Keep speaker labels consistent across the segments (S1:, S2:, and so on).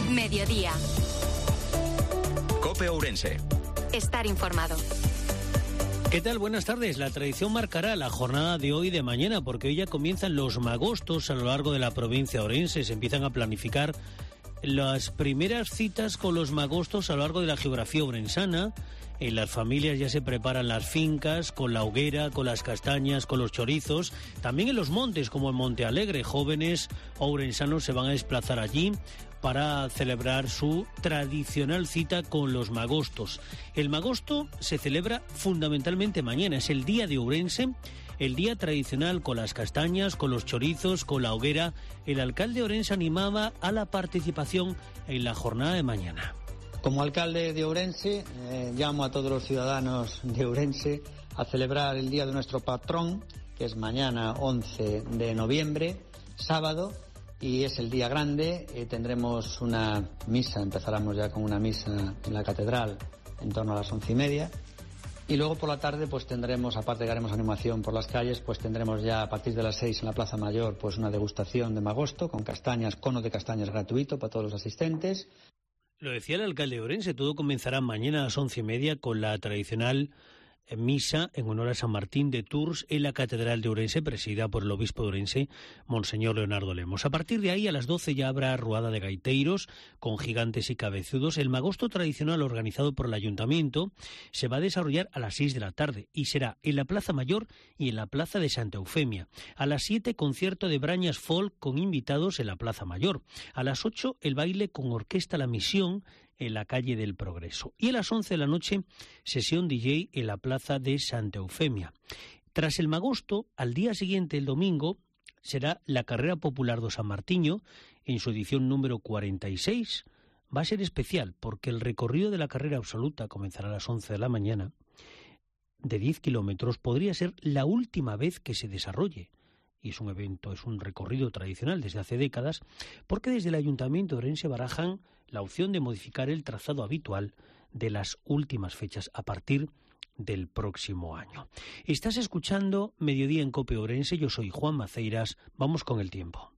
S1: Mediodía.
S2: COPE Ourense.
S1: Estar informado.
S3: ¿Qué tal? Buenas tardes. La tradición marcará la jornada de hoy y de mañana, porque hoy ya comienzan los magostos a lo largo de la provincia de Ourense. Se empiezan a planificar las primeras citas con los magostos a lo largo de la geografía ourensana. En las familias ya se preparan las fincas con la hoguera, con las castañas, con los chorizos. También en los montes, como en Monte Alegre, jóvenes ourensanos se van a desplazar allí para celebrar su tradicional cita con los magostos. El magosto se celebra fundamentalmente mañana, es el día de Ourense, el día tradicional con las castañas, con los chorizos, con la hoguera. El alcalde de Ourense animaba a la participación en la jornada de mañana.
S4: Como alcalde de Ourense, llamo a todos los ciudadanos de Ourense a celebrar el día de nuestro patrón, que es mañana 11 de noviembre, sábado, y es el día grande. Tendremos una misa, empezaremos ya con una misa en la catedral en torno a las 11:30, y luego por la tarde pues tendremos, aparte que haremos animación por las calles, pues tendremos ya a partir de las 6 en la Plaza Mayor pues una degustación de magosto con castañas, cono de castañas gratuito para todos los asistentes.
S3: Lo decía el alcalde de Ourense, todo comenzará mañana a las 11:30 con la tradicional misa en honor a San Martín de Tours en la Catedral de Ourense, presidida por el obispo de Ourense, Monseñor Leonardo Lemos. A partir de ahí, a las 12 ya habrá ruada de gaiteiros con gigantes y cabezudos. El magosto tradicional organizado por el ayuntamiento se va a desarrollar a las 6 de la tarde y será en la Plaza Mayor y en la Plaza de Santa Eufemia. A las 7, concierto de Brañas Folk con invitados en la Plaza Mayor. A las 8, el baile con orquesta La Misión en la calle del Progreso. Y a las 11 de la noche, sesión DJ en la plaza de Santa Eufemia. Tras el magosto, al día siguiente, el domingo, será la Carrera Popular do San Martiño, en su edición número 46. Va a ser especial porque el recorrido de la carrera absoluta comenzará a las 11 de la mañana, de 10 kilómetros. Podría ser la última vez que se desarrolle. Y es un evento, es un recorrido tradicional desde hace décadas, porque desde el Ayuntamiento de Ourense barajan la opción de modificar el trazado habitual de las últimas fechas a partir del próximo año. Estás escuchando Mediodía en COPE Ourense, yo soy Juan Maceiras, vamos con el tiempo.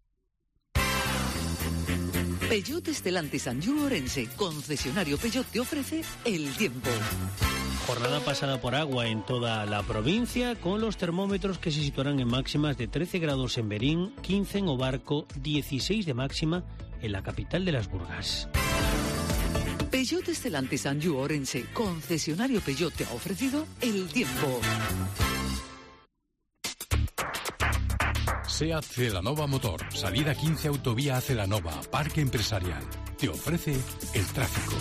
S5: Peugeot Stellantis Anjou Ourense, concesionario Peugeot, te ofrece el tiempo.
S3: Jornada pasada por agua en toda la provincia, con los termómetros que se situarán en máximas de 13 grados en Berín, 15 en Obarco, 16 de máxima en la capital de las Burgas.
S5: Peugeot Stellantis Anjou Ourense, concesionario Peugeot, te ha ofrecido el tiempo.
S6: SEAT Celanova Motor, salida 15 autovía a Celanova, Parque Empresarial. Te ofrece el tráfico.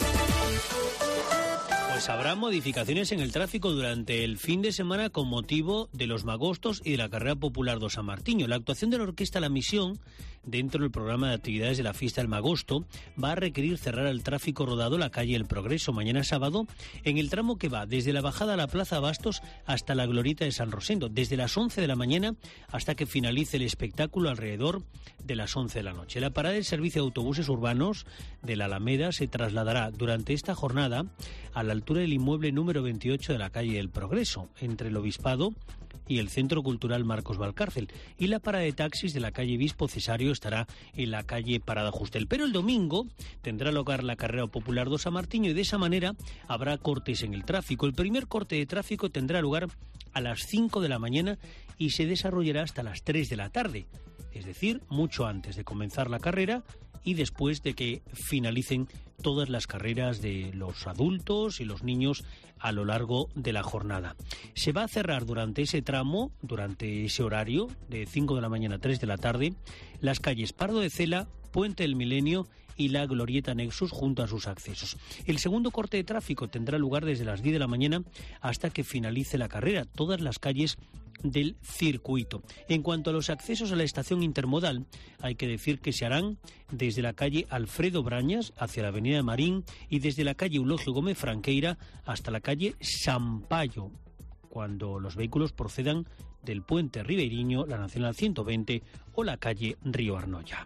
S3: Pues habrá modificaciones en el tráfico durante el fin de semana con motivo de los magostos y de la Carrera Popular do San Martiño. La actuación de la Orquesta La Misión dentro del programa de actividades de la fiesta del magosto va a requerir cerrar el tráfico rodado la calle El Progreso mañana sábado en el tramo que va desde la bajada a la Plaza Bastos hasta la glorieta de San Rosendo, desde las 11 de la mañana hasta que finalice el espectáculo alrededor de las 11 de la noche. La parada del servicio de autobuses urbanos de la Alameda se trasladará durante esta jornada a la altura del inmueble número 28 de la calle del Progreso, entre el Obispado y el Centro Cultural Marcos Valcárcel, y la parada de taxis de la calle Bispo Cesario estará en la calle Parada Justel. Pero el domingo tendrá lugar la Carrera Popular do San Martiño y de esa manera habrá cortes en el tráfico. El primer corte de tráfico tendrá lugar a las 5 de la mañana y se desarrollará hasta las 3 de la tarde, es decir, mucho antes de comenzar la carrera y después de que finalicen todas las carreras de los adultos y los niños a lo largo de la jornada. Se va a cerrar durante ese tramo, durante ese horario, de 5 de la mañana a 3 de la tarde, las calles Pardo de Cela, Puente del Milenio y la Glorieta Nexus junto a sus accesos. El segundo corte de tráfico tendrá lugar desde las 10 de la mañana hasta que finalice la carrera, todas las calles del circuito. En cuanto a los accesos a la estación intermodal, hay que decir que se harán desde la calle Alfredo Brañas hacia la avenida Marín y desde la calle Eulogio Gómez Franqueira hasta la calle Sampaio, cuando los vehículos procedan del puente Ribeiriño, la Nacional 120 o la calle Río Arnoya.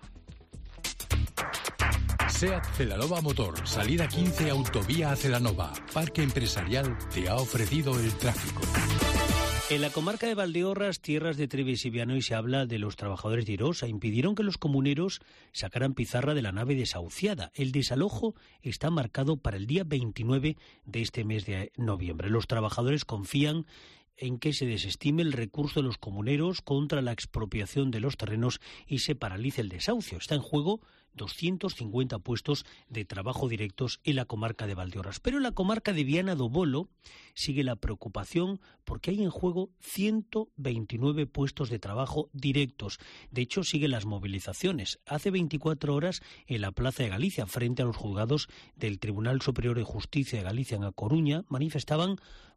S6: SEAT Celanova Motor, salida 15 autovía a Celanova, Parque Empresarial, te ha ofrecido el tráfico.
S3: En la comarca de Valdeorras, tierras de Treves y Vianoy, se habla de los trabajadores de Irosa. Impidieron que los comuneros sacaran pizarra de la nave desahuciada. El desalojo está marcado para el día 29 de este mes de noviembre. Los trabajadores confían en que se desestime el recurso de los comuneros contra la expropiación de los terrenos y se paralice el desahucio. Está en juego 250 puestos de trabajo directos en la comarca de Valdeorras. Pero en la comarca de Viana do Bolo sigue la preocupación porque hay en juego 129 puestos de trabajo directos. De hecho, siguen las movilizaciones. Hace 24 horas en la Plaza de Galicia, frente a los juzgados del Tribunal Superior de Justicia de Galicia en A Coruña, manifestaban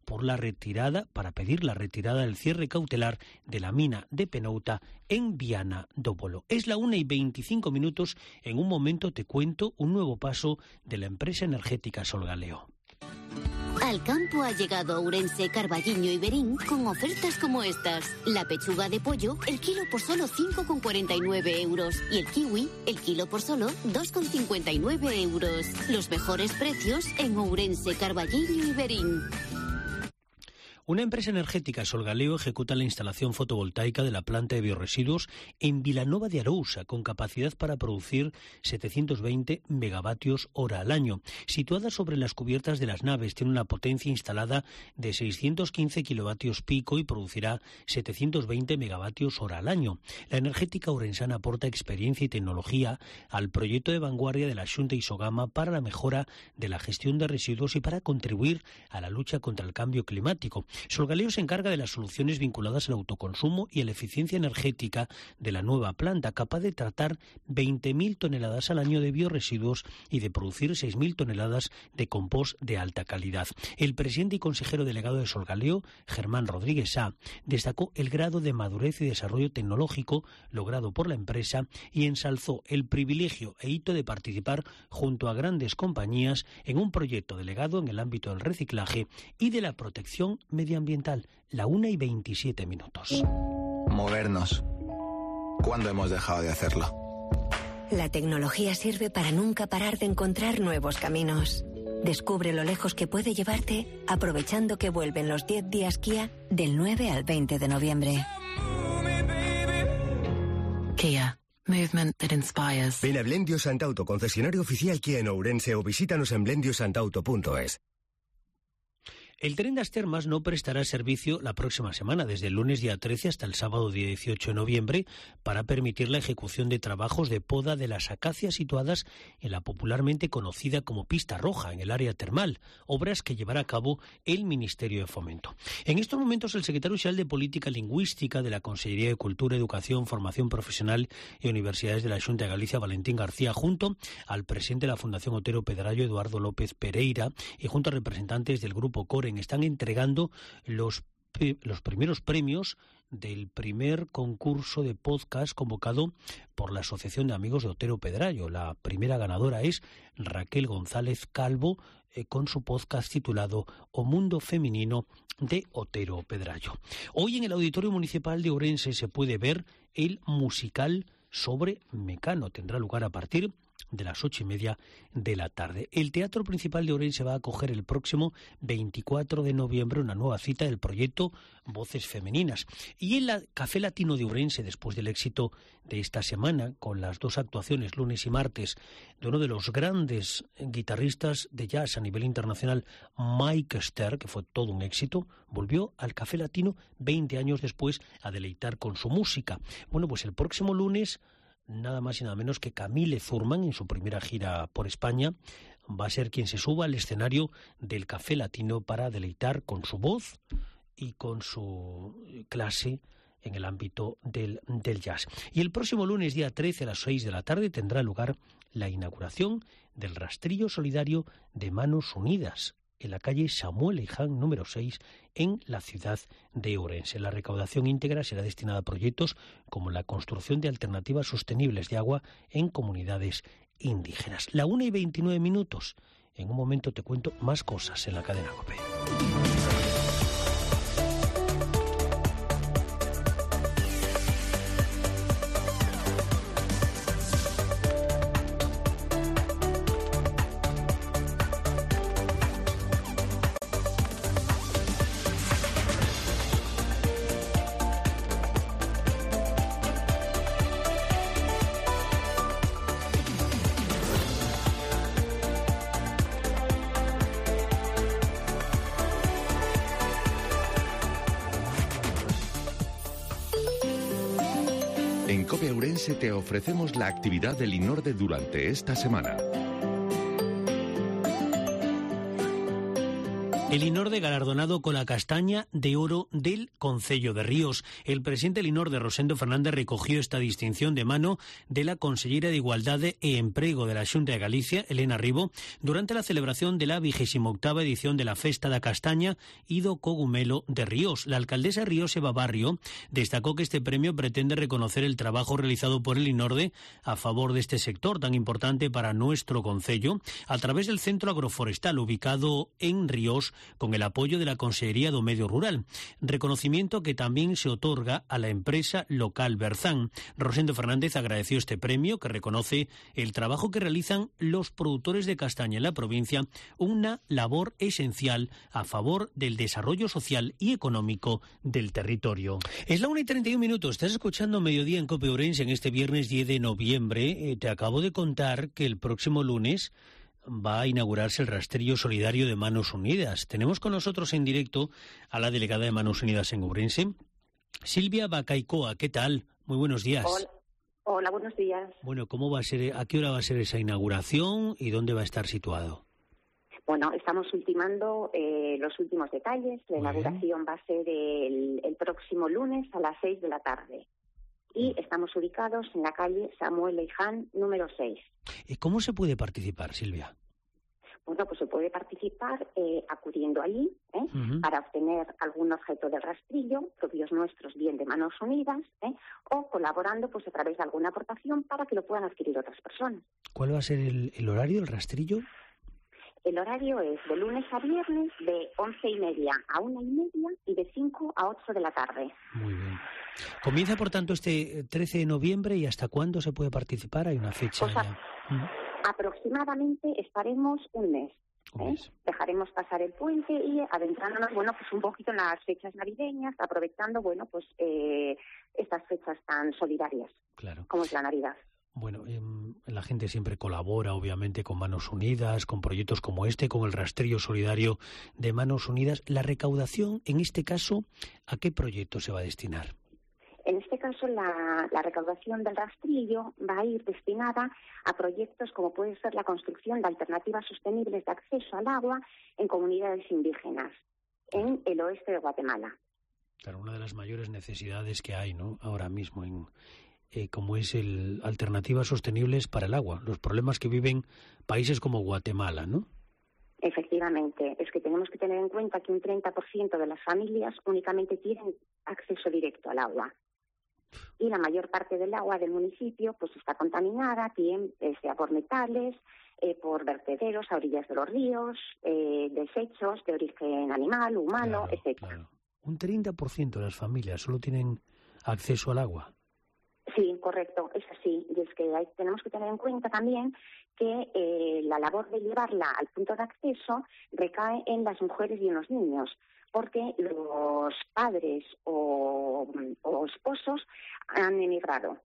S3: para pedir la retirada del cierre cautelar de la mina de Penouta en Viana do Bolo. Es la 1:25. En un momento te cuento un nuevo paso de la empresa energética Solgaleo.
S1: Al campo ha llegado Ourense, Carballiño y Berín con ofertas como estas. La pechuga de pollo, el kilo por solo 5,49 euros. Y el kiwi, el kilo por solo 2,59 euros. Los mejores precios en Ourense, Carballiño y Berín.
S3: Una empresa energética, Solgaleo, ejecuta la instalación fotovoltaica de la planta de biorresiduos en Vilanova de Arousa, con capacidad para producir 720 megavatios hora al año. Situada sobre las cubiertas de las naves, tiene una potencia instalada de 615 kilovatios pico y producirá 720 megavatios hora al año. La energética ourensana aporta experiencia y tecnología al proyecto de vanguardia de la Xunta Isogama para la mejora de la gestión de residuos y para contribuir a la lucha contra el cambio climático. Solgaleo se encarga de las soluciones vinculadas al autoconsumo y a la eficiencia energética de la nueva planta, capaz de tratar 20.000 toneladas al año de biorresiduos y de producir 6.000 toneladas de compost de alta calidad. El presidente y consejero delegado de Solgaleo, Germán Rodríguez Sá, destacó el grado de madurez y desarrollo tecnológico logrado por la empresa y ensalzó el privilegio e hito de participar junto a grandes compañías en un proyecto delegado en el ámbito del reciclaje y de la protección medioambiental. La 1:27.
S2: Movernos. ¿Cuándo hemos dejado de hacerlo?
S7: La tecnología sirve para nunca parar de encontrar nuevos caminos. Descubre lo lejos que puede llevarte aprovechando que vuelven los 10 días Kia del 9 al 20 de noviembre.
S8: Kia. Movement that inspires.
S9: Ven a Blendio Santauto, concesionario oficial Kia en Ourense, o visítanos en blendiosantauto.es.
S3: El tren das Termas no prestará servicio la próxima semana, desde el lunes día 13 hasta el sábado día 18 de noviembre, para permitir la ejecución de trabajos de poda de las acacias situadas en la popularmente conocida como Pista Roja, en el área termal, obras que llevará a cabo el Ministerio de Fomento. En estos momentos, el secretario general de Política Lingüística de la Consellería de Cultura, Educación, Formación Profesional y Universidades de la Xunta de Galicia, Valentín García, junto al presidente de la Fundación Otero Pedrayo, Eduardo López Pereira, y junto a representantes del Grupo Coren, están entregando los primeros premios del primer concurso de podcast convocado por la Asociación de Amigos de Otero Pedrayo. La primera ganadora es Raquel González Calvo, con su podcast titulado O Mundo Femenino de Otero Pedrayo. Hoy en el Auditorio Municipal de Ourense se puede ver el musical sobre Mecano. Tendrá lugar a partir de las 8:30 de la tarde. El Teatro Principal de Ourense va a acoger el próximo 24 de noviembre una nueva cita del proyecto Voces Femeninas. Y en el Café Latino de Ourense, después del éxito de esta semana, con las dos actuaciones lunes y martes de uno de los grandes guitarristas de jazz a nivel internacional, Mike Stern, que fue todo un éxito, volvió al Café Latino 20 años después a deleitar con su música. Bueno, pues el próximo lunes, nada más y nada menos que Camille Zurman, en su primera gira por España, va a ser quien se suba al escenario del Café Latino para deleitar con su voz y con su clase en el ámbito del jazz. Y el próximo lunes, día 13, a las 6 de la tarde, tendrá lugar la inauguración del rastrillo solidario de Manos Unidas, en la calle Samuel Leiján, número 6, en la ciudad de Ourense. La recaudación íntegra será destinada a proyectos como la construcción de alternativas sostenibles de agua en comunidades indígenas. La 1:29. En un momento te cuento más cosas en la cadena COPE.
S10: Ourense te ofrecemos la actividad del INORDE durante esta semana.
S3: El INORDE galardonado con la castaña de oro del Concello de Ríos. El presidente del INORDE, Rosendo Fernández, recogió esta distinción de mano de la consellera de Igualdade e Emprego de la Xunta de Galicia, Elena Ribo, durante la celebración de la 28ª edición de la Festa da Castaña y do Cogumelo de Ríos. La alcaldesa de Ríos, Eva Barrio, destacó que este premio pretende reconocer el trabajo realizado por el INORDE a favor de este sector tan importante para nuestro concello a través del Centro Agroforestal ubicado en Ríos, con el apoyo de la Consellería do Medio Rural, reconocimiento que también se otorga a la empresa local Berzán. Rosendo Fernández agradeció este premio que reconoce el trabajo que realizan los productores de castaña en la provincia, una labor esencial a favor del desarrollo social y económico del territorio. Es la 1:31, estás escuchando Mediodía en COPE Ourense en este viernes 10 de noviembre. Te acabo de contar que el próximo lunes va a inaugurarse el rastrillo solidario de Manos Unidas. Tenemos con nosotros en directo a la delegada de Manos Unidas en Ourense, Silvia Bacaicoa. ¿Qué tal? Muy buenos días.
S11: Hola, buenos días.
S3: Bueno, ¿cómo va a ser, a qué hora va a ser esa inauguración y dónde va a estar situado?
S11: Bueno, estamos ultimando los últimos detalles. La inauguración va a ser el próximo lunes a las 6 de la tarde. Y estamos ubicados en la calle Samuel Leiján, número 6.
S3: ¿Y cómo se puede participar, Silvia?
S11: Bueno, pues se puede participar acudiendo allí para obtener algún objeto del rastrillo, propios nuestros, bien de Manos Unidas, o colaborando pues a través de alguna aportación para que lo puedan adquirir otras personas.
S3: ¿Cuál va a ser el horario del rastrillo?
S11: El horario es de lunes a viernes de 11:30 a 1:30 y de 5 a 8 de la tarde.
S3: Muy bien. Comienza, por tanto, este 13 de noviembre, ¿y hasta cuándo se puede participar? ¿Hay una fecha ya?
S11: Aproximadamente estaremos un mes. Dejaremos pasar el puente y adentrándonos, bueno, pues un poquito en las fechas navideñas, aprovechando, bueno, pues estas fechas tan solidarias, como es la Navidad.
S3: Bueno, la gente siempre colabora, obviamente, con Manos Unidas, con proyectos como este, con el rastrillo solidario de Manos Unidas. La recaudación, en este caso, ¿a qué proyecto se va a destinar?
S11: En este caso, la recaudación del rastrillo va a ir destinada a proyectos como puede ser la construcción de alternativas sostenibles de acceso al agua en comunidades indígenas, en el oeste de Guatemala.
S3: Claro, una de las mayores necesidades que hay, ¿no?, ahora mismo como es alternativas sostenibles para el agua, los problemas que viven países como Guatemala, ¿no?
S11: Efectivamente, es que tenemos que tener en cuenta que un 30% de las familias únicamente tienen acceso directo al agua. Y la mayor parte del agua del municipio pues está contaminada, sea por metales, por vertederos a orillas de los ríos, desechos de origen animal, humano, etcétera.
S3: Claro. Un 30% de las familias solo tienen acceso al agua.
S11: Sí, correcto, es así. Y es que tenemos que tener en cuenta también que la labor de llevarla al punto de acceso recae en las mujeres y en los niños, porque los padres o esposos han emigrado.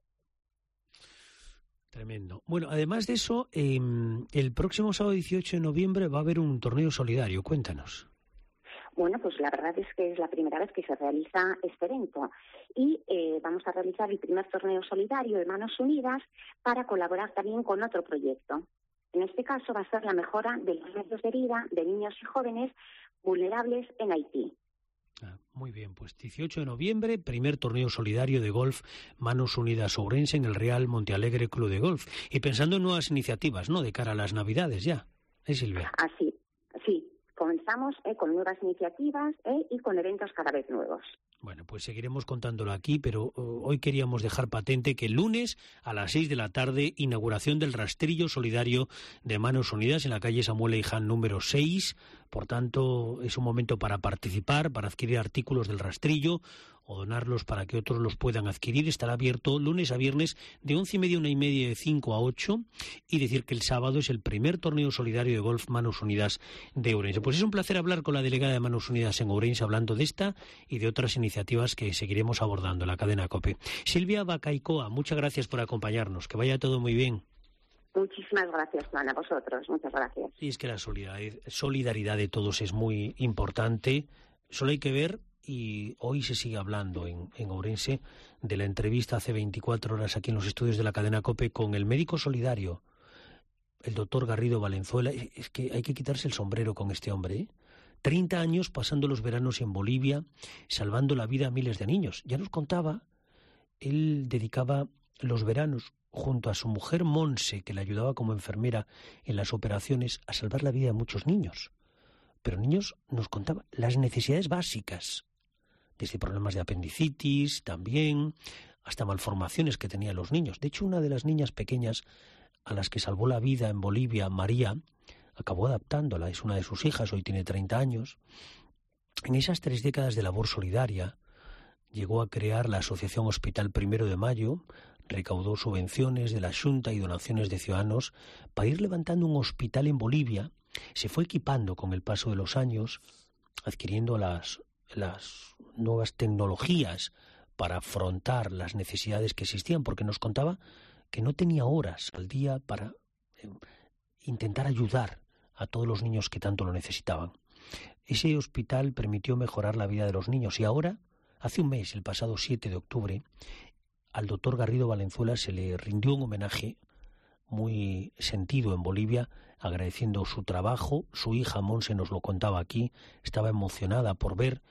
S3: Tremendo. Bueno, además de eso, el próximo sábado 18 de noviembre va a haber un torneo solidario. Cuéntanos.
S11: Bueno, pues la verdad es que es la primera vez que se realiza este evento y vamos a realizar el primer torneo solidario de Manos Unidas para colaborar también con otro proyecto. En este caso va a ser la mejora de los medios de vida de niños y jóvenes vulnerables en Haití.
S3: Muy bien, pues 18 de noviembre, primer torneo solidario de golf Manos Unidas Ourense en el Real Montealegre Club de Golf. Y pensando en nuevas iniciativas, ¿no?, de cara a las Navidades ya, Silvia?
S11: Así, sí. Comenzamos con nuevas iniciativas y con eventos cada vez nuevos.
S3: Bueno, pues seguiremos contándolo aquí, pero hoy queríamos dejar patente que el lunes a las 6 de la tarde, inauguración del rastrillo solidario de Manos Unidas en la calle Samuel Leiján número 6. Por tanto, es un momento para participar, para adquirir artículos del rastrillo o donarlos para que otros los puedan adquirir. Estará abierto lunes a viernes de 11:30 a 1:30, de 5 a 8. Y decir que el sábado es el primer torneo solidario de golf Manos Unidas de Ourense. Pues es un placer hablar con la delegada de Manos Unidas en Ourense, hablando de esta y de otras iniciativas que seguiremos abordando en la cadena COPE. Silvia Bacaicoa, muchas gracias por acompañarnos. Que vaya todo muy bien.
S11: Muchísimas gracias, Juan, a vosotros. Muchas gracias.
S3: Y es que la solidaridad de todos es muy importante. Solo hay que ver y hoy se sigue hablando en Ourense de la entrevista hace 24 horas aquí en los estudios de la cadena COPE con el médico solidario, el doctor Garrido Valenzuela. Es que hay que quitarse el sombrero con este hombre, ¿eh? 30 años pasando los veranos en Bolivia, salvando la vida a miles de niños. Ya nos contaba, él dedicaba los veranos junto a su mujer Monse, que le ayudaba como enfermera en las operaciones, a salvar la vida de muchos niños. Pero niños, nos contaba, las necesidades básicas, desde problemas de apendicitis también, hasta malformaciones que tenían los niños. De hecho, una de las niñas pequeñas a las que salvó la vida en Bolivia, María, acabó adaptándola, es una de sus hijas, hoy tiene 30 años. En esas 3 décadas de labor solidaria, llegó a crear la Asociación Hospital 1 de Mayo, recaudó subvenciones de la Xunta y donaciones de ciudadanos para ir levantando un hospital en Bolivia. Se fue equipando con el paso de los años, adquiriendo las nuevas tecnologías para afrontar las necesidades que existían, porque nos contaba que no tenía horas al día para intentar ayudar a todos los niños que tanto lo necesitaban. Ese hospital permitió mejorar la vida de los niños y ahora, hace un mes, el pasado 7 de octubre, al doctor Garrido Valenzuela se le rindió un homenaje muy sentido en Bolivia, agradeciendo su trabajo. Su hija Monse nos lo contaba aquí, estaba emocionada por ver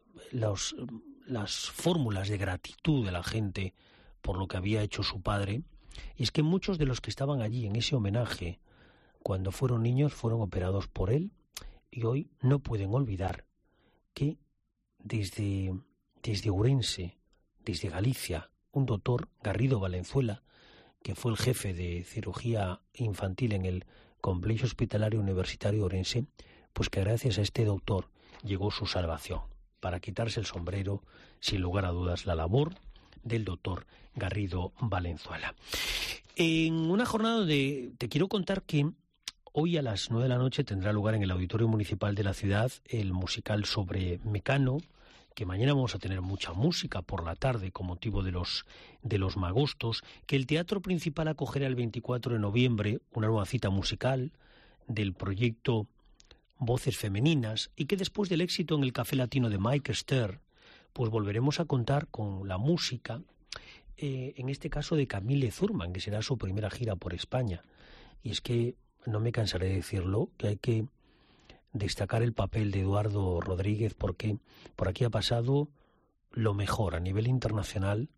S3: las fórmulas de gratitud de la gente por lo que había hecho su padre. Y es que muchos de los que estaban allí en ese homenaje, cuando fueron niños, fueron operados por él, y hoy no pueden olvidar que desde Ourense, desde Galicia, un doctor, Garrido Valenzuela, que fue el jefe de cirugía infantil en el Complejo Hospitalario Universitario de Ourense, pues que gracias a este doctor llegó su salvación. Para quitarse el sombrero, sin lugar a dudas, la labor del doctor Garrido Valenzuela. En una jornada donde te quiero contar que hoy a las 9 de la noche tendrá lugar en el Auditorio Municipal de la ciudad el musical sobre Mecano, que mañana vamos a tener mucha música por la tarde con motivo de los magostos, que el Teatro Principal acogerá el 24 de noviembre una nueva cita musical del proyecto Voces Femeninas, y que después del éxito en el Café Latino de Mike Stern, pues volveremos a contar con la música, en este caso de Camille Zurman, que será su primera gira por España. Y es que no me cansaré de decirlo, que hay que destacar el papel de Eduardo Rodríguez, porque por aquí ha pasado lo mejor a nivel internacional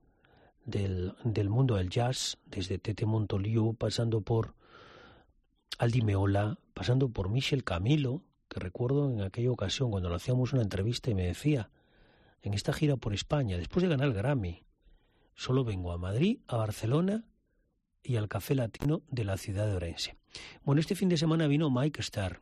S3: del mundo del jazz, desde Tete Montoliu, pasando por Aldi Meola, pasando por Michel Camilo, que recuerdo en aquella ocasión cuando le hacíamos una entrevista y me decía, en esta gira por España, después de ganar el Grammy, solo vengo a Madrid, a Barcelona y al Café Latino de la ciudad de Ourense. Bueno, este fin de semana vino Mike Stern.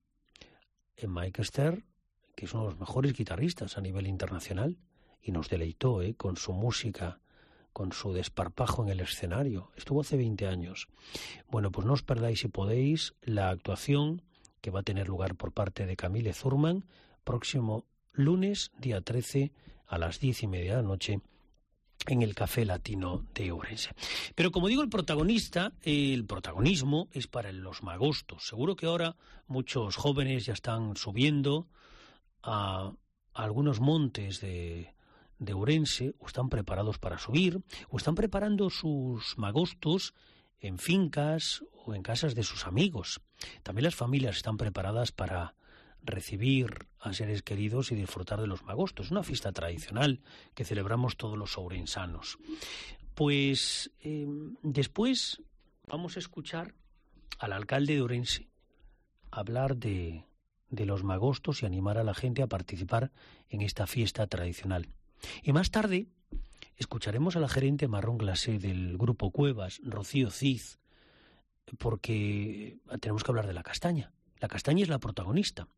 S3: Mike Stern, que es uno de los mejores guitarristas a nivel internacional, y nos deleitó con su música, con su desparpajo en el escenario. Estuvo hace 20 años. Bueno, pues no os perdáis, si podéis, la actuación que va a tener lugar por parte de Camille Zurman próximo lunes, día 13, a las 10:30 de la noche, en el Café Latino de Ourense. Pero como digo, el protagonismo es para los magostos. Seguro que ahora muchos jóvenes ya están subiendo a algunos montes de Ourense, o están preparados para subir, o están preparando sus magostos en fincas o en casas de sus amigos. También las familias están preparadas para recibir a seres queridos y disfrutar de los magostos. Es una fiesta tradicional que celebramos todos los ourensanos. Pues después vamos a escuchar al alcalde de Ourense hablar de los magostos y animar a la gente a participar en esta fiesta tradicional. Y más tarde escucharemos a la gerente marrón glacé del Grupo Cuevas, Rocío Cid, porque tenemos que hablar de la castaña. La castaña es la protagonista,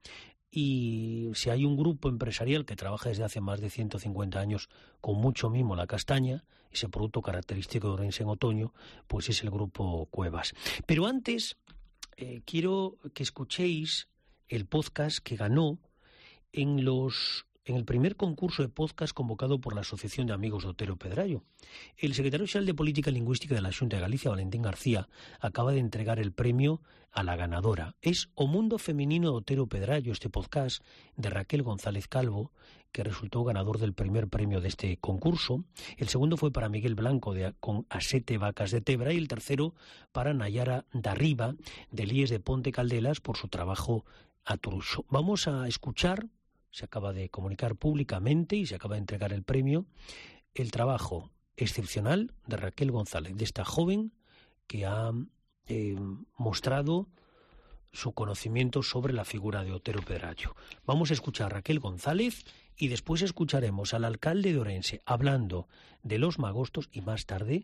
S3: y si hay un grupo empresarial que trabaja desde hace más de 150 años con mucho mimo la castaña, ese producto característico de Ourense en otoño, pues es el Grupo Cuevas. Pero antes quiero que escuchéis el podcast que ganó en en el primer concurso de podcast convocado por la Asociación de Amigos de Otero Pedrayo. El secretario xeral de Política Lingüística de la Xunta de Galicia, Valentín García, acaba de entregar el premio a la ganadora. Es O Mundo Femenino de Otero Pedrayo, este podcast de Raquel González Calvo, que resultó ganador del primer premio de este concurso. El segundo fue para Miguel Blanco con A Sete Vacas de Tebra y el tercero para Nayara Darriba de Líes de Ponte Caldelas por su trabajo a Truxo. Vamos a escuchar, se acaba de comunicar públicamente y se acaba de entregar el premio, el trabajo excepcional de Raquel González, de esta joven que ha mostrado su conocimiento sobre la figura de Otero Pedrayo. Vamos a escuchar a Raquel González y después escucharemos al alcalde de Ourense hablando de los magostos y más tarde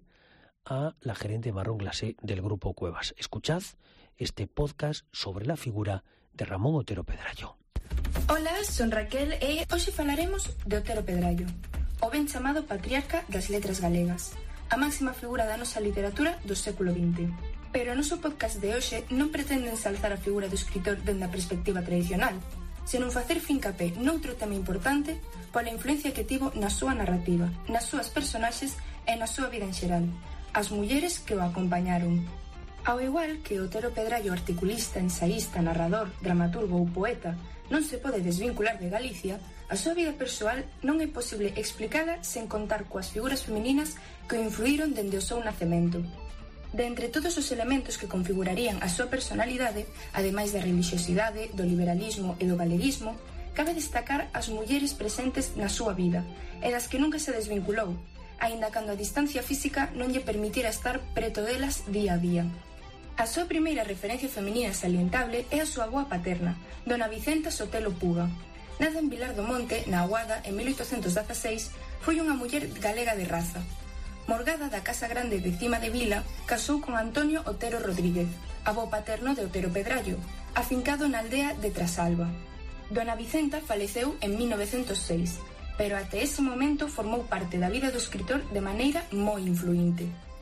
S3: a la gerente marrón glacé del Grupo Cuevas. Escuchad este podcast sobre la figura de Ramón Otero Pedrayo.
S12: Ola, son Raquel e hoxe falaremos de Otero Pedrayo, o ben chamado patriarca das letras galegas, a máxima figura da nosa literatura do século XX. Pero o noso podcast de hoxe non pretende ensalzar a figura do escritor dende a perspectiva tradicional, senón facer fincapé noutro tema importante pola influencia que tivo na súa narrativa, nas súas personaxes e na súa vida en xeral, as mulleres que o acompañaron. Ao igual que Otero Pedrayo, articulista, ensaísta, narrador, dramaturgo ou poeta, non se pode desvincular de Galicia, a súa vida persoal non é posible explicala sen contar coas figuras femininas que o influíron dende o seu nacemento. De entre todos os elementos que configurarían a súa personalidade, ademais da religiosidade, do liberalismo e do galeguismo, cabe destacar as mulleres presentes na súa vida e das que nunca se desvinculou, aínda cando a distancia física non lle permitira estar preto delas día a día. A súa primeira referencia feminina salientable é a súa avoa paterna, dona Vicenta Sotelo Puga. Nada en Vilar do Monte, na Aguada, en 1816, foi unha muller galega de raza. Morgada da Casa Grande de Cima de Vila, casou con Antonio Otero Rodríguez, avó paterno de Otero Pedrayo, afincado na aldea de Trasalba. Dona Vicenta faleceu en 1906, pero até ese momento formou parte da vida do escritor de maneira moi influinte.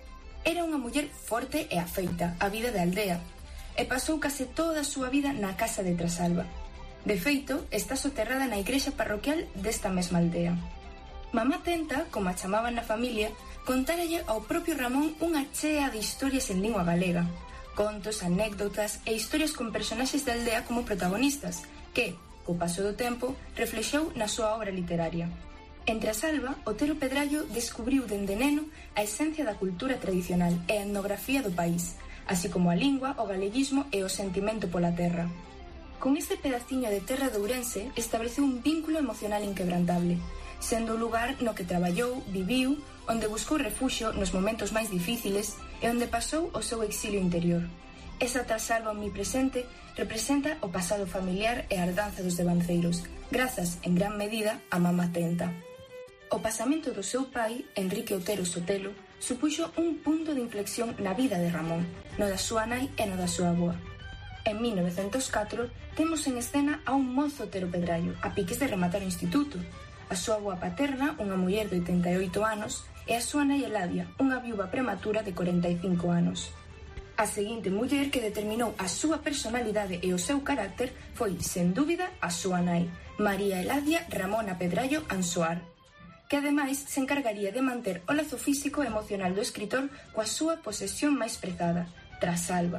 S12: Era unha muller forte e afeita, a vida de aldea, e pasou case toda a súa vida na casa de Trasalba. De feito, está soterrada na igrexa parroquial desta mesma aldea. Mamá Tenta, como a chamaban na familia, contáralle ao propio Ramón unha chea de historias en lingua galega, contos, anécdotas e historias con personaxes da aldea como protagonistas, que, co paso do tempo, reflexou na súa obra literaria. En Trasalba, Otero Pedrayo descubriu dende neno a esencia da cultura tradicional e a etnografía do país, así como a lingua, o galeguismo e o sentimento pola terra. Con este pedaciño de terra de Ourense estableceu un vínculo emocional inquebrantable, sendo o lugar no que traballou, viviu, onde buscou refuxio nos momentos máis difíciles e onde pasou o seu exilio interior. Esa Trasalba omnipresente representa o pasado familiar e a herdanza dos devanceiros, grazas, en gran medida, a Mamá Tenta. O pasamento do seu pai, Enrique Otero Sotelo, supuxo un punto de inflexión na vida de Ramón, no da súa nai e no da súa avoa. En 1904, temos en escena a un mozo Otero Pedrayo, a piques de rematar o instituto, a súa avoa paterna, unha muller de 88 anos, e a súa nai Eladia, unha viúva prematura de 45 anos. A seguinte muller que determinou a súa personalidade e o seu carácter foi, sen dúbida, a súa nai, María Eladia Ramona Pedrayo Ansoar, que ademais se encargaría de manter o lazo físico e emocional do escritor coa súa posesión máis prezada, Trasalba.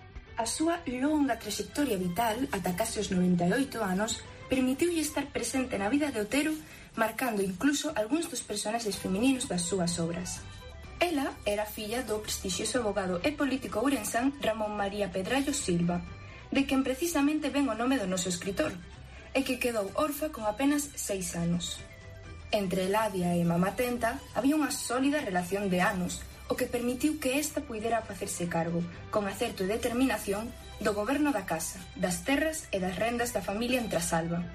S12: A súa longa trayectoria vital, ata case os 98 anos, permitiulle estar presente na vida de Otero, marcando incluso algúns dos personaxes femininos das súas obras. Ela era filla do prestixioso abogado e político ourensán Ramón María Pedrayo Silva, de quen precisamente ven o nome do noso escritor, e que quedou orfa con apenas 6 anos. Entre Eladia e Mamá Tenta había unha sólida relación de anos, o que permitiu que esta puidera facerse cargo, con acerto e determinación, do goberno da casa, das terras e das rendas da familia en Trasalba.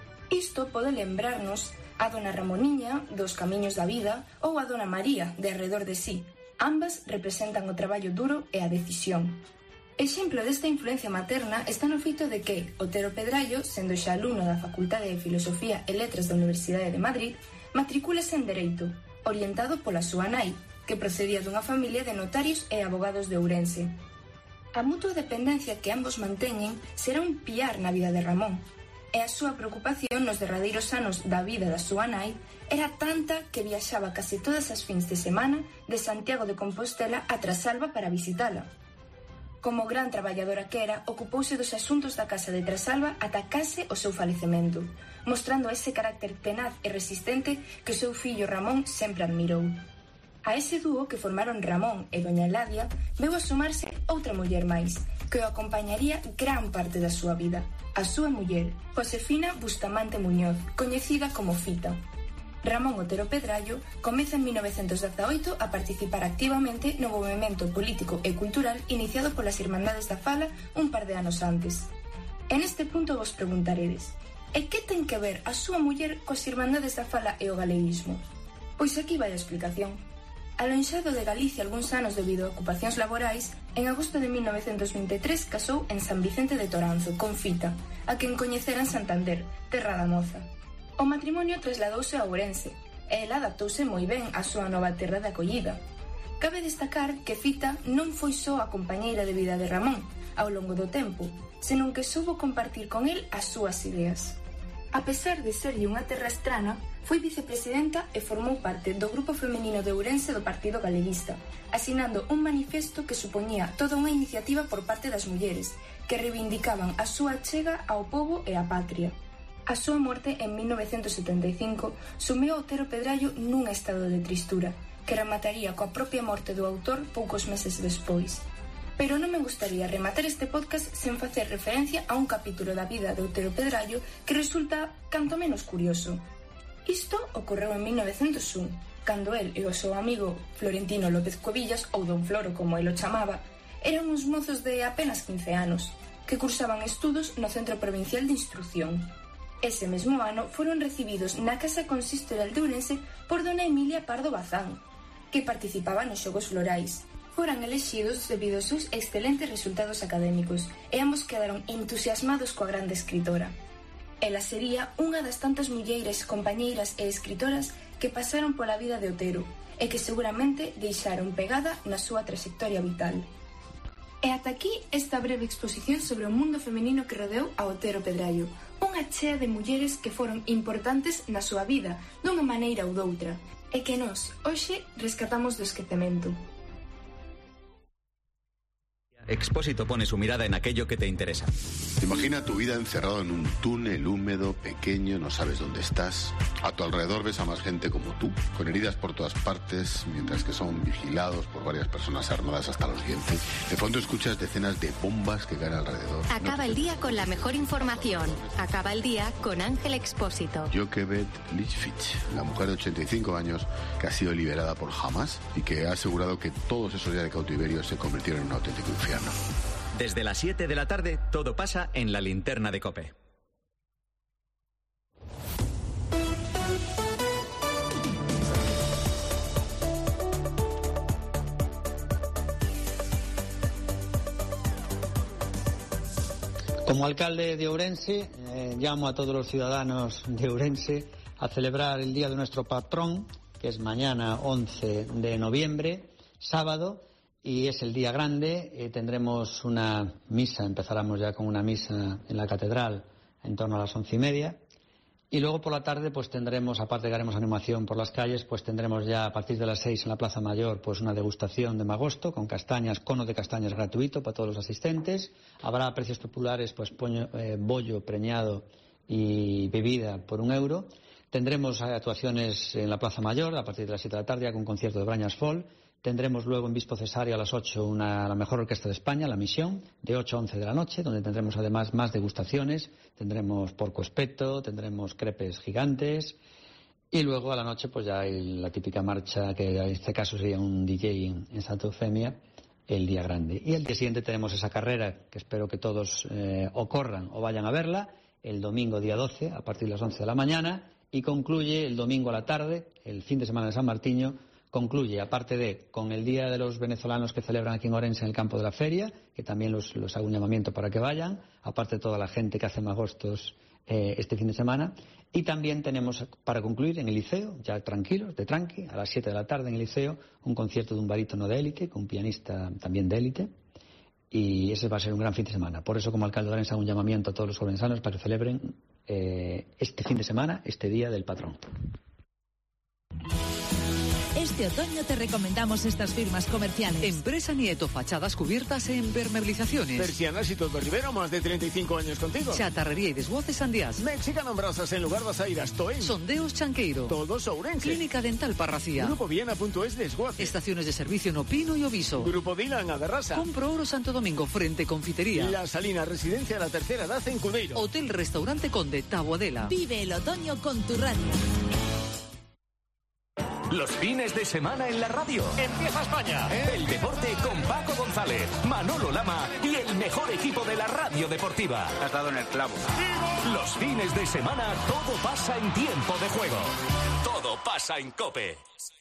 S12: Isto pode lembrarnos a dona Ramoniña, dos Camiños da Vida, ou a dona María, de Arredor de Sí. Ambas representan o traballo duro e a decisión. Exemplo desta influencia materna está no feito de que Otero Pedrayo, sendo xa alumno da Facultade de Filosofía e Letras da Universidade de Madrid, matricúlase en Dereito, orientado pola súa nai, que procedía dunha familia de notarios e abogados de Ourense. A mutua dependencia que ambos manteñen será un piar na vida de Ramón, e a súa preocupación nos derradeiros anos da vida da súa nai era tanta que viaxaba case todas as fins de semana de Santiago de Compostela a Trasalba para visitala. Como gran traballadora que era, ocupouse dos asuntos da casa de Trasalba ata case o seu falecemento, mostrando ese carácter tenaz e resistente que o seu fillo Ramón sempre admirou. A ese dúo que formaron Ramón e doña Eladia veu a sumarse outra muller máis, que o acompañaría gran parte da súa vida, a súa muller, Josefina Bustamante Muñoz, coñecida como Fita. Ramón Otero Pedrallo comeza en 1918 a participar activamente no movemento político e cultural iniciado polas Irmandades da Fala un par de anos antes. En este punto vos preguntaredes, e que ten que ver a súa muller coas Irmandades da Fala e o galeguismo? Pois aquí vai a explicación. Alonxado de Galicia algúns anos debido a ocupacións laborais, en agosto de 1923 casou en San Vicente de Toranzo con Fita, a quen coñecera en Santander, terra da moza. O matrimonio trasladouse a Ourense, e ela adaptouse moi ben á súa nova terra de acollida. Cabe destacar que Fita non foi só a compañeira de vida de Ramón ao longo do tempo, senón que soubo compartir con el as súas ideas. A pesar de serlle unha terra estrana, foi vicepresidenta e formou parte do grupo feminino de Ourense do Partido Galeguista, asinando un manifesto que supoñía toda unha iniciativa por parte das mulleres, que reivindicaban a súa achega ao pobo e á patria. A súa morte en 1975 sumiu a Otero Pedrallo nun estado de tristura, que remataría coa propia morte do autor poucos meses despois. Pero non me gustaría rematar este podcast sen facer referencia a un capítulo da vida de Otero Pedrallo que resulta canto menos curioso. Isto ocorreu en 1901, cando el e o seu amigo Florentino López Cuevillas, ou Don Floro como el o chamaba, eran uns mozos de apenas 15 anos, que cursaban estudos no Centro Provincial de Instrucción. Ese mesmo ano foron recibidos na Casa Consistorial de Ourense por dona Emilia Pardo Bazán, que participaba nos Xogos Florais. Foran elexidos debido aos seus excelentes resultados académicos e ambos quedaron entusiasmados coa grande escritora. Ela sería unha das tantas mulleiras, compañeiras e escritoras que pasaron pola vida de Otero e que seguramente deixaron pegada na súa trayectoria vital. E ata aquí esta breve exposición sobre o mundo feminino que rodeou a Otero Pedrallo, unha chea de mulleres que foron importantes na súa vida dunha maneira ou doutra e que nós, hoxe, rescatamos do esquecemento.
S13: Expósito pone su mirada en aquello que te interesa.
S14: Imagina tu vida encerrado en un túnel húmedo, pequeño, no sabes dónde estás. A tu alrededor ves a más gente como tú, con heridas por todas partes, mientras que son vigilados por varias personas armadas hasta los dientes. De fondo escuchas decenas de bombas que caen alrededor.
S15: Acaba el día con la mejor información. Acaba el día con Ángel Expósito.
S14: Jokebet Lichfich, la mujer de 85 años que ha sido liberada por Hamas y que ha asegurado que todos esos días de cautiverio se convirtieron en un auténtico infierno.
S13: Desde las 7 de la tarde, todo pasa en la linterna de COPE.
S4: Como alcalde de Ourense, llamo a todos los ciudadanos de Ourense a celebrar el día de nuestro patrón, que es mañana 11 de noviembre, sábado, y es el día grande. Tendremos una misa, empezaremos ya con una misa en la catedral en torno a las 11:30, y luego por la tarde pues tendremos, aparte que haremos animación por las calles, pues tendremos ya a partir de las 6 en la Plaza Mayor pues una degustación de magosto con castañas, cono de castañas gratuito para todos los asistentes. Habrá precios populares, pues bollo preñado y bebida por €1. Tendremos actuaciones en la Plaza Mayor a partir de las 7 de la tarde con un concierto de Brañas Folk. Tendremos luego en Bispo Cesario a las 8 la mejor orquesta de España, La Misión, de 8 a 11 de la noche, donde tendremos además más degustaciones. Tendremos porco espeto, tendremos crepes gigantes, y luego a la noche pues ya hay la típica marcha, que en este caso sería un DJ en Santa Eufemia, el día grande. Y el día siguiente tenemos esa carrera que espero que todos o corran o vayan a verla, el domingo día 12 a partir de las 11 de la mañana, y concluye el domingo a la tarde, el fin de semana de San Martiño. Concluye, aparte de con el Día de los Venezolanos que celebran aquí en Ourense en el campo de la feria, que también los hago un llamamiento para que vayan, aparte de toda la gente que hace magostos este fin de semana. Y también tenemos, para concluir, en el Liceo, ya tranquilos, de tranqui, a las 7 de la tarde en el Liceo, un concierto de un barítono de élite, con un pianista también de élite, y ese va a ser un gran fin de semana. Por eso, como alcalde de Ourense, hago un llamamiento a todos los ourensanos para que celebren este fin de semana, este Día del Patrón.
S16: Este otoño te recomendamos estas firmas comerciales.
S5: Empresa Nieto, fachadas cubiertas en impermeabilizaciones.
S17: Persianas y todo Rivero, más de 35 años contigo.
S5: Chatarrería y desguaces Andías.
S17: Mexican Brasas en lugar de Airas, Toén.
S5: Sondeos Chanqueiro.
S17: Todos Ourense.
S5: Clínica Dental Parracía.
S17: Grupo Viena.es Desguace.
S5: Estaciones de servicio Nopino y Oviso.
S17: Grupo Dilan Aderrasa.
S5: Compro Oro Santo Domingo, frente Confitería.
S17: La Salina, residencia de la tercera edad en Cudeiro.
S5: Hotel Restaurante Conde, Taboadela.
S16: Vive el otoño con tu radio.
S18: Los fines de semana en la radio. Empieza España. El deporte con Paco González, Manolo Lama y el mejor equipo de la radio deportiva.
S19: Has dado en el clavo.
S18: Los fines de semana todo pasa en tiempo de juego. Todo pasa en COPE.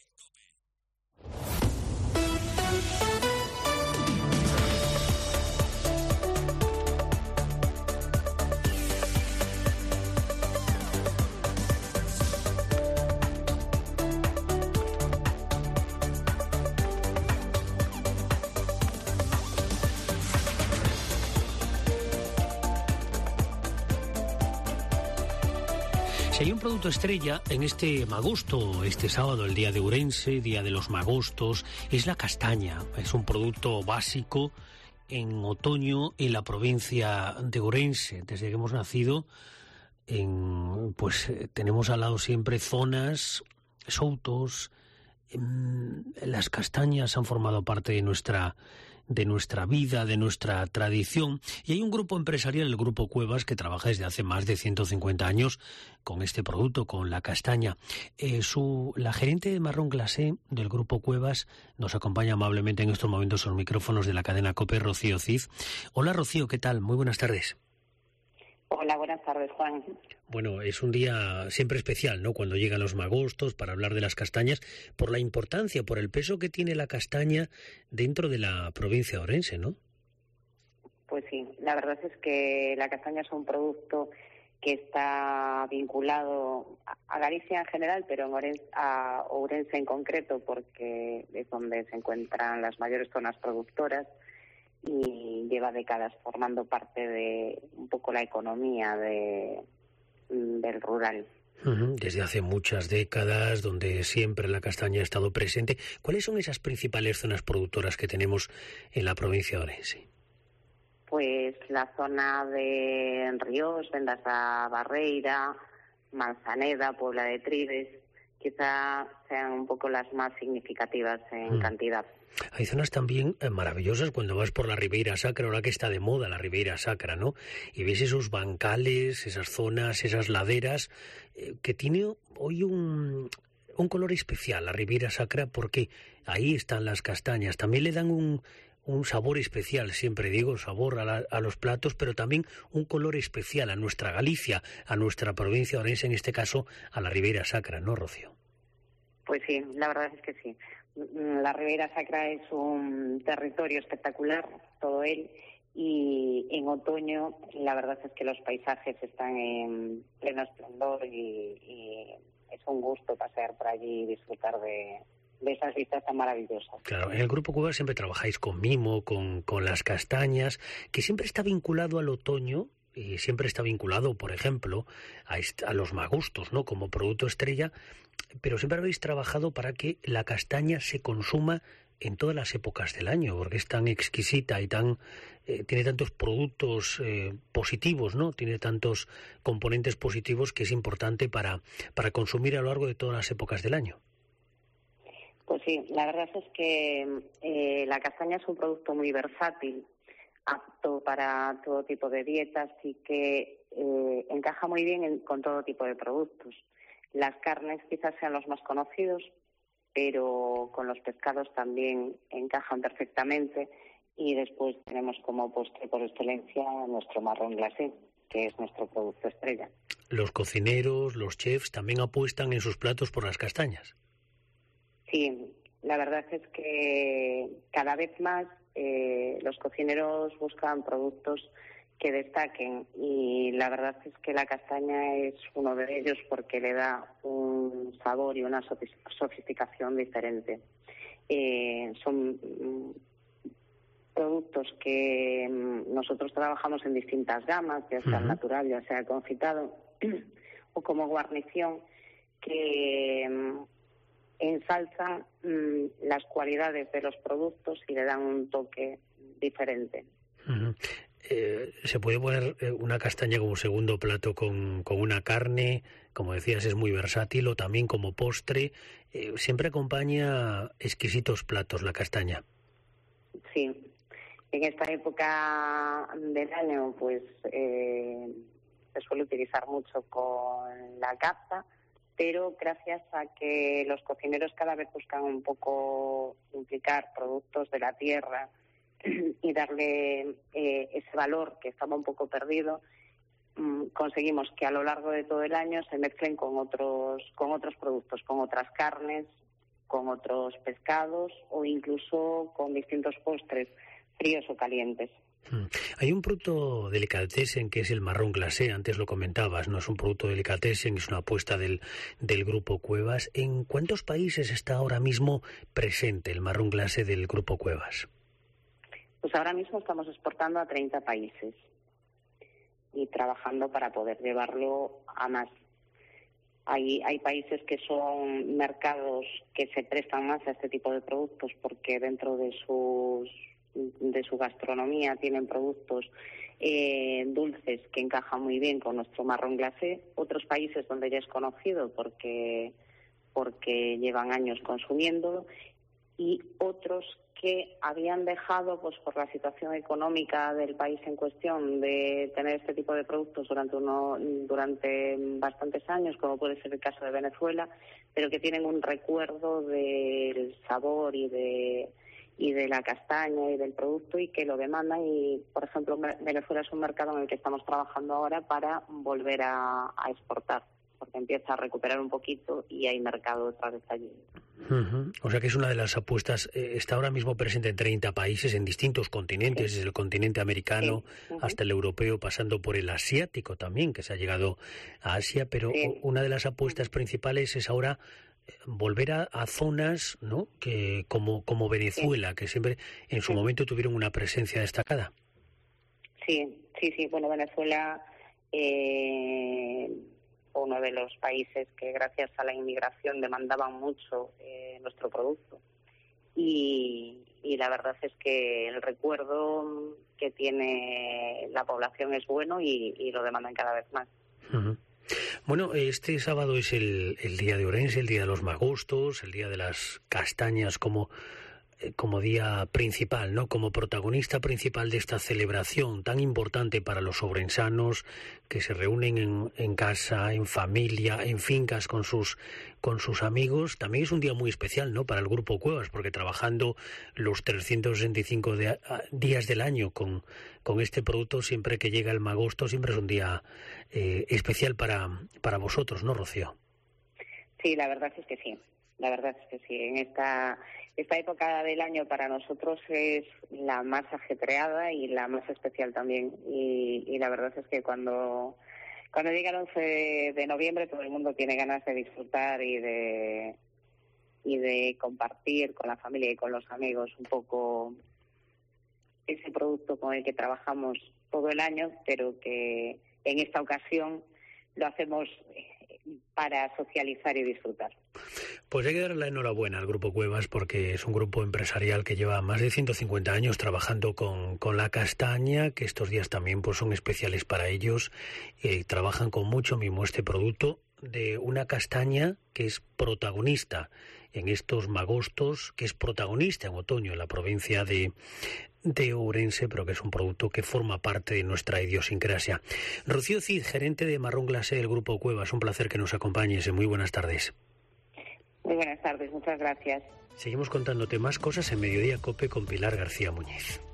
S3: Si hay un producto estrella en este magosto, este sábado, el día de Ourense, día de los magostos, es la castaña. Es un producto básico en otoño en la provincia de Ourense. Desde que hemos nacido, tenemos al lado siempre zonas, soutos. Las castañas han formado parte de nuestra vida, de nuestra tradición, y hay un grupo empresarial, el Grupo Cuevas, que trabaja desde hace más de 150 años con este producto, con la castaña. La gerente de marrón glacé del Grupo Cuevas nos acompaña amablemente en estos momentos en los micrófonos de la cadena COPE, Rocío Cid. Hola Rocío, ¿qué tal? Muy buenas tardes.
S20: Hola, buenas tardes, Juan.
S3: Bueno, es un día siempre especial, ¿no?, cuando llegan los magostos para hablar de las castañas, por la importancia, por el peso que tiene la castaña dentro de la provincia de Ourense, ¿no?
S20: Pues sí, la verdad es que la castaña es un producto que está vinculado a Galicia en general, pero a Ourense en concreto, porque es donde se encuentran las mayores zonas productoras, y lleva décadas formando parte de un poco la economía del rural.
S3: Desde hace muchas décadas, donde siempre la castaña ha estado presente. ¿Cuáles son esas principales zonas productoras que tenemos en la provincia de Ourense?
S20: Pues la zona de Ríos, Vendas da Barreira, Manzaneda, Puebla de Trives, quizá sean un poco las más significativas en cantidad.
S3: Hay zonas también maravillosas cuando vas por la Ribeira Sacra, ahora que está de moda la Ribeira Sacra, ¿no? Y ves esos bancales, esas zonas, esas laderas, que tiene hoy un color especial la Ribeira Sacra, porque ahí están las castañas. También le dan un sabor especial, siempre digo, sabor a los platos, pero también un color especial a nuestra Galicia, a nuestra provincia orense, en este caso a la Ribeira Sacra, ¿no, Rocío?
S20: Pues sí, la verdad es que sí. La Ribeira Sacra es un territorio espectacular, todo él, y en otoño la verdad es que los paisajes están en pleno esplendor y es un gusto pasear por allí y disfrutar de esas vistas tan maravillosas.
S3: Claro, en el Grupo Cuevas siempre trabajáis con mimo, con las castañas, que siempre está vinculado al otoño. Y siempre está vinculado, por ejemplo, a los magostos, ¿no?, como producto estrella, pero siempre habéis trabajado para que la castaña se consuma en todas las épocas del año, porque es tan exquisita y tiene tantos productos positivos, ¿no? Tiene tantos componentes positivos que es importante para consumir a lo largo de todas las épocas del año.
S20: Pues sí, la verdad es que la castaña es un producto muy versátil, apto para todo tipo de dietas y que encaja muy bien con todo tipo de productos. Las carnes quizás sean los más conocidos, pero con los pescados también encajan perfectamente, y después tenemos como postre por excelencia nuestro marrón glacé, que es nuestro producto estrella.
S3: Los cocineros, los chefs también apuestan en sus platos por las castañas.
S20: Sí, la verdad es que cada vez más los cocineros buscan productos que destaquen, y la verdad es que la castaña es uno de ellos porque le da un sabor y una sofisticación diferente. Son productos que nosotros trabajamos en distintas gamas, ya sea natural, ya sea confitado, o como guarnición que ensalzan las cualidades de los productos y le dan un toque diferente.
S3: Uh-huh. Se puede poner una castaña como segundo plato con una carne, como decías, es muy versátil, o también como postre. Siempre acompaña exquisitos platos la castaña.
S20: Sí, en esta época del año pues se suele utilizar mucho con la caza, pero gracias a que los cocineros cada vez buscan un poco implicar productos de la tierra y darle ese valor que estaba un poco perdido, conseguimos que a lo largo de todo el año se mezclen con otros productos, con otras carnes, con otros pescados o incluso con distintos postres, fríos o calientes.
S3: Hay un producto delicatessen que es el marrón glacé, antes lo comentabas, no es un producto delicatessen, es una apuesta del Grupo Cuevas. ¿En cuántos países está ahora mismo presente el marrón glacé del Grupo Cuevas?
S20: Pues ahora mismo estamos exportando a 30 países y trabajando para poder llevarlo a más. Hay países que son mercados que se prestan más a este tipo de productos porque dentro de su gastronomía tienen productos dulces que encajan muy bien con nuestro marrón glacé. Otros países donde ya es conocido porque llevan años consumiéndolo, y otros que habían dejado, pues por la situación económica del país en cuestión, de tener este tipo de productos durante bastantes años, como puede ser el caso de Venezuela, pero que tienen un recuerdo del sabor y de la castaña y del producto y que lo demandan. Y, por ejemplo, Venezuela es un mercado en el que estamos trabajando ahora para volver a exportar, porque empieza a recuperar un poquito y hay mercado otra vez allí.
S3: Uh-huh. O sea que es una de las apuestas. Está ahora mismo presente en 30 países, en distintos continentes, sí, desde el continente americano, sí, hasta el europeo, pasando por el asiático también, que se ha llegado a Asia, pero sí, una de las apuestas principales es ahora volver a zonas, ¿no?, que como Venezuela, sí, que siempre en su momento tuvieron una presencia destacada.
S20: Sí. Bueno, Venezuela uno de los países que gracias a la inmigración demandaban mucho nuestro producto. Y la verdad es que el recuerdo que tiene la población es bueno y lo demandan cada vez más.
S3: Uh-huh. Bueno, este sábado es el Día de Ourense, el Día de los Magostos, el Día de las Castañas como día principal, ¿no?, como protagonista principal de esta celebración tan importante para los ourensanos que se reúnen en casa, en familia, en fincas con sus amigos. También es un día muy especial, ¿no?, para el Grupo Cuevas, porque trabajando los 365 días del año con este producto, siempre que llega el Magosto, siempre es un día especial para vosotros, ¿no, Rocío?
S20: Sí, la verdad es que sí. En esta época del año para nosotros es la más ajetreada y la más especial también. Y la verdad es que cuando llega el 11 de noviembre todo el mundo tiene ganas de disfrutar y de compartir con la familia y con los amigos un poco ese producto con el que trabajamos todo el año, pero que en esta ocasión lo hacemos para socializar y disfrutar.
S3: Pues hay que darle la enhorabuena al Grupo Cuevas porque es un grupo empresarial que lleva más de 150 años trabajando con la castaña, que estos días también pues son especiales para ellos. Trabajan con mucho mimo este producto de una castaña que es protagonista en estos magostos, que es protagonista en otoño en la provincia de Ourense, pero que es un producto que forma parte de nuestra idiosincrasia. Rocío Cid, gerente de Marrón Glacé del Grupo Cuevas, un placer que nos acompañes. Muy buenas tardes.
S20: Muy buenas tardes, muchas gracias.
S3: Seguimos contándote más cosas en Mediodía COPE con Pilar García Muñiz.